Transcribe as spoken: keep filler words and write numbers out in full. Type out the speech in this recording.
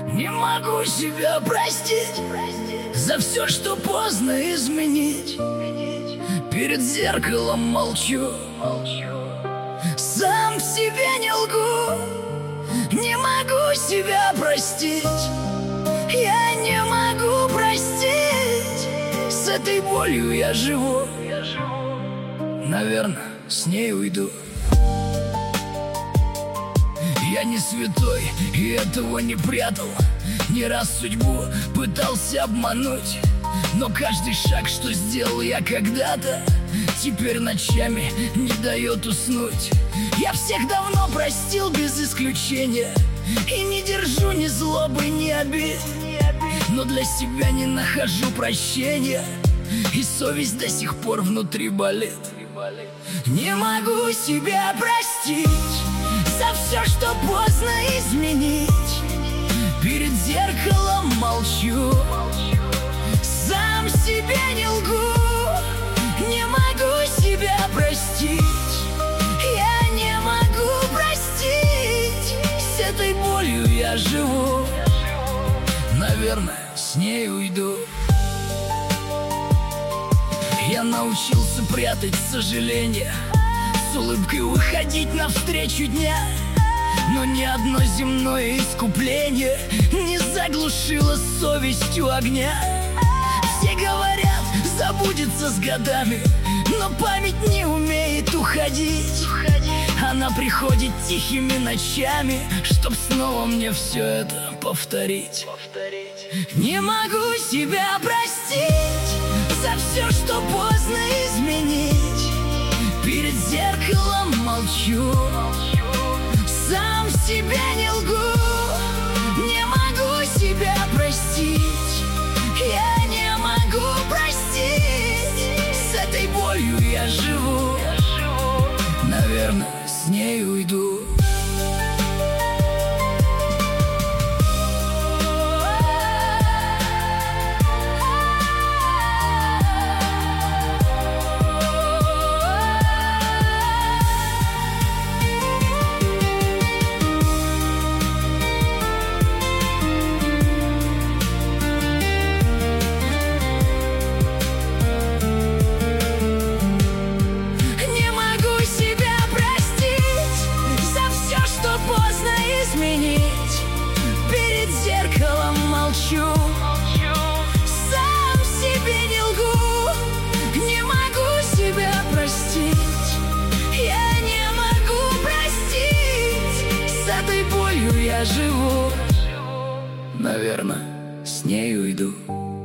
Не могу себя простить за все, что поздно изменить. Перед зеркалом молчу, сам себе не лгу. Не могу себя простить, я не могу простить. С этой болью я живу, наверное, с ней уйду. Я не святой и этого не прятал. Не раз судьбу пытался обмануть, но каждый шаг, что сделал я когда-то, теперь ночами не дает уснуть. Я всех давно простил без исключения и не держу ни злобы, ни обид, но для себя не нахожу прощения, и совесть до сих пор внутри болит. Не могу себя простить за все, что поздно изменить. Перед зеркалом молчу, сам себе не лгу. Не могу себя простить, я не могу простить. С этой болью я живу, наверное, с ней уйду. Я научился прятать сожаление, с улыбкой уходить навстречу дня. Но ни одно земное искупление не заглушило совестью огня. Все говорят, забудется с годами, но память не умеет уходить. Она приходит тихими ночами, чтоб снова мне все это повторить. Не могу себя простить за все, что поздно изменить. Перед зеркалом молчу, сам себе не лгу. Не могу себя простить, я не могу простить. С этой болью я живу, наверное, с ней уйду. Перед зеркалом молчу, сам себе не лгу. Не могу себя простить, я не могу простить. С этой болью я живу, наверное, с ней уйду.